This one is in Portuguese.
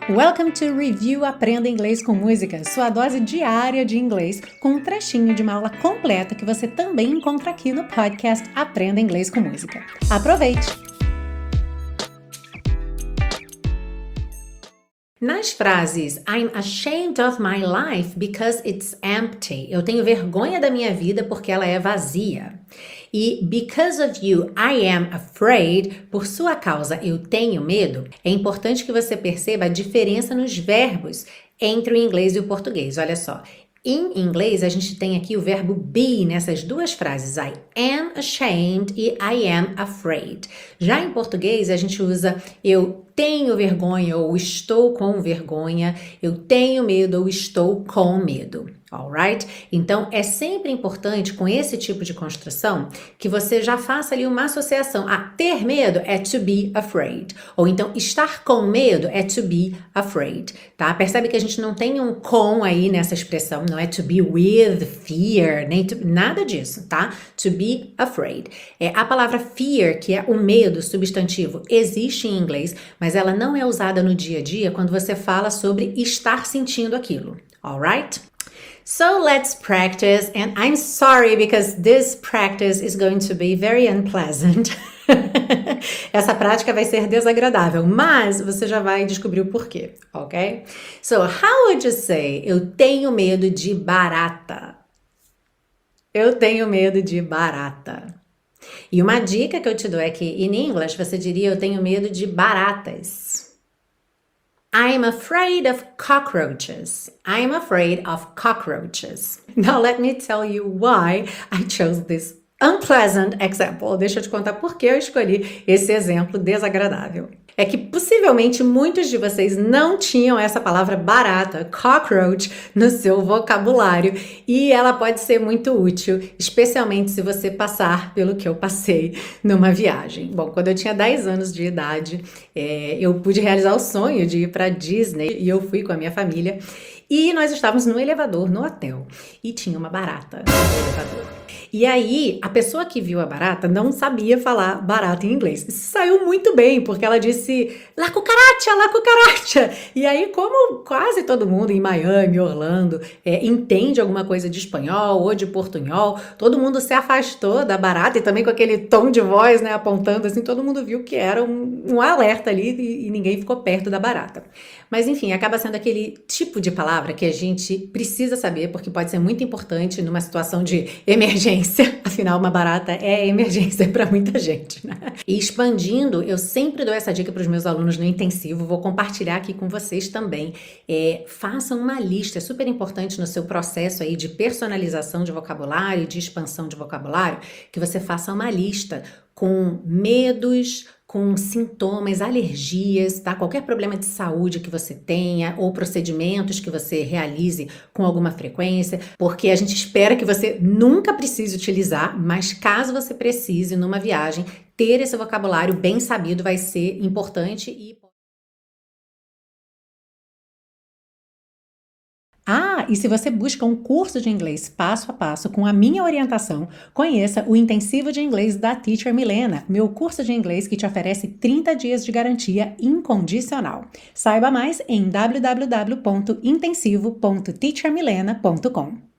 Welcome to Review Aprenda Inglês com Música, sua dose diária de inglês, com um trechinho de uma aula completa que você também encontra aqui no podcast Aprenda Inglês com Música. Aproveite! Nas frases I'm ashamed of my life because it's empty, eu tenho vergonha da minha vida porque ela é vazia. E because of you, I am afraid, por sua causa eu tenho medo, é importante que você perceba a diferença nos verbos entre o inglês e o português. Olha só, em inglês a gente tem aqui o verbo be nessas duas frases, I am ashamed e I am afraid. Já em português a gente usa eu tenho vergonha ou estou com vergonha, eu tenho medo ou estou com medo. Alright? Então, é sempre importante com esse tipo de construção que você já faça ali uma associação. Ter medo é to be afraid. Ou então, estar com medo é to be afraid, tá? Percebe que a gente não tem um com aí nessa expressão, não é to be with fear, nem nada disso, tá? To be afraid. A palavra fear, que é o medo, substantivo, existe em inglês, mas ela não é usada no dia a dia quando você fala sobre estar sentindo aquilo. Alright? So let's practice, and I'm sorry because this practice is going to be very unpleasant. Essa prática vai ser desagradável, mas você já vai descobrir o porquê, ok? So, how would you say, eu tenho medo de barata? Eu tenho medo de barata. E uma dica que eu te dou é que, in English, você diria, eu tenho medo de baratas. I'm afraid of cockroaches. I'm afraid of cockroaches. Now let me tell you why I chose this unpleasant example. Deixa eu te contar por que eu escolhi esse exemplo desagradável. É que possivelmente muitos de vocês não tinham essa palavra barata, cockroach, no seu vocabulário e ela pode ser muito útil, especialmente se você passar pelo que eu passei numa viagem. Bom, quando eu tinha 10 anos de idade, eu pude realizar o sonho de ir para Disney e eu fui com a minha família e nós estávamos no elevador, no hotel, e tinha uma barata no elevador. E aí, a pessoa que viu a barata não sabia falar barata em inglês. Isso saiu muito bem, porque ela disse la cucaracha, la cucaracha. E aí, como quase todo mundo em Miami, Orlando, entende alguma coisa de espanhol ou de portunhol, todo mundo se afastou da barata e também com aquele tom de voz, né, apontando assim, todo mundo viu que era um alerta ali e ninguém ficou perto da barata. Mas enfim, acaba sendo aquele tipo de palavra que a gente precisa saber, porque pode ser muito importante numa situação de emergência. Afinal, uma barata é emergência para muita gente, né? E expandindo, eu sempre dou essa dica para os meus alunos no intensivo, vou compartilhar aqui com vocês também. Façam uma lista, é super importante no seu processo aí de personalização de vocabulário, de expansão de vocabulário, que você faça uma lista com medos, com sintomas, alergias, tá? Qualquer problema de saúde que você tenha ou procedimentos que você realize com alguma frequência, porque a gente espera que você nunca precise utilizar, mas caso você precise numa viagem, ter esse vocabulário bem sabido vai ser importante e se você busca um curso de inglês passo a passo com a minha orientação, conheça o Intensivo de Inglês da Teacher Milena, meu curso de inglês que te oferece 30 dias de garantia incondicional. Saiba mais em www.intensivo.teachermilena.com.